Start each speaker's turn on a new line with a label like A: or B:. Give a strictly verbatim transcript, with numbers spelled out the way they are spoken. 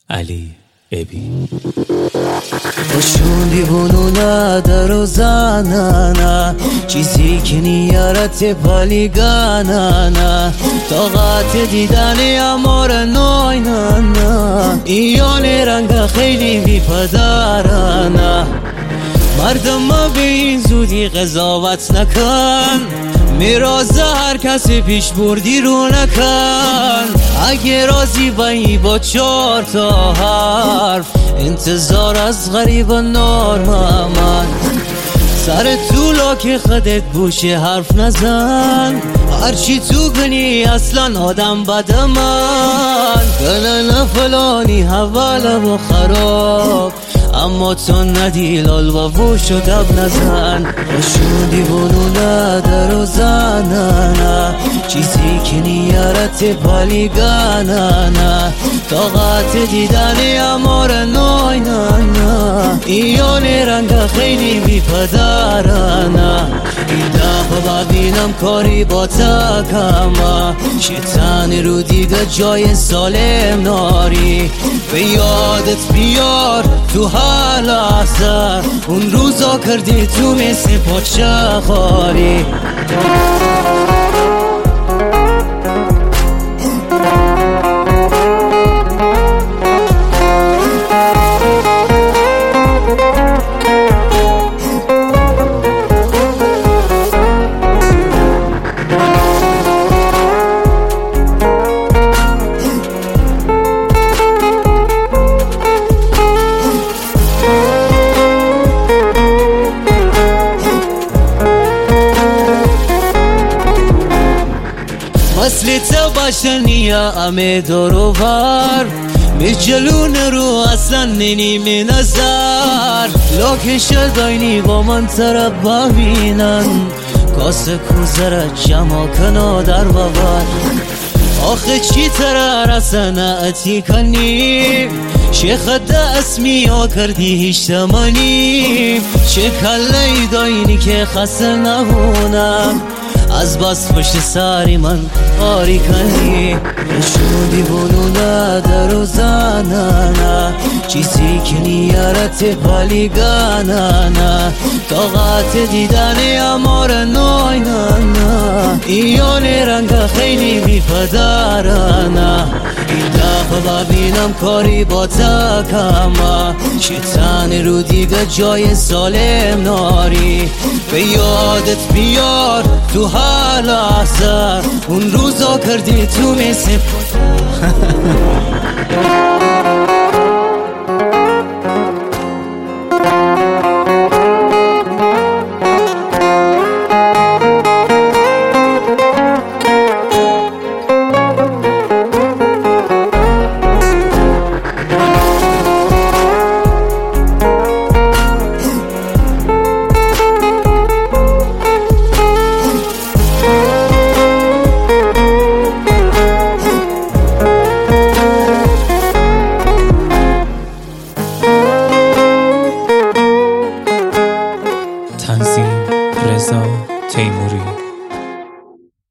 A: علی ابی
B: باشون دیوونو ندار و زنانا چیزی که نیارت پالیگانانا طاقت دیدن امار نوینانا ایان رنگ خیلی بیپدارانا مردم ما به این زودی قضاوت نکن میراز هر کسی پیش بردی رو نکن اگه راضی بایی با چار تا حرف انتظار از غریب نارممن سر طولا که خودت بوشه حرف نزن هرچی تو کنی اصلا آدم بد من گلن فلانی حواله و خراب اما تو ندی لال و وش و دب نزن باشون دیوونو ندار و زنانا چیزی که نیارت پالیگانانا طاقت دیدن امار نوینانا ایان رنگ خیلی بیپدارانا این دفعه ببینم کاری با تکما شیطان رو دیگه جای سالم ناری به یادت بیار تو هر لحظه اون روزا کردی تو مثل پاچه خاری مثل تو باشنیه امه دروبر به جلون رو اصلا نینی نظر لاکش داینی با من طرف ببینن کاسه کوزره جمع کنا در ببر آخه چی تره رسنعتی کنی چه خد اسمی ها کردی هیچ تمانی چه کلی داینی که خسته نبونم از بس پشت سری من آری کنی باشون دیوونو ندار و زنانا چیزی که نیارت پالیگانانا طاقت دیدن امار نوینانا ایان رنگ خیلی بیپدارانا این دفعه ببینم کاری با تکما شیطان رو دیگه جای سالم ناری به یادت بیار تو هر لحظه اون روزا کردی تو مثل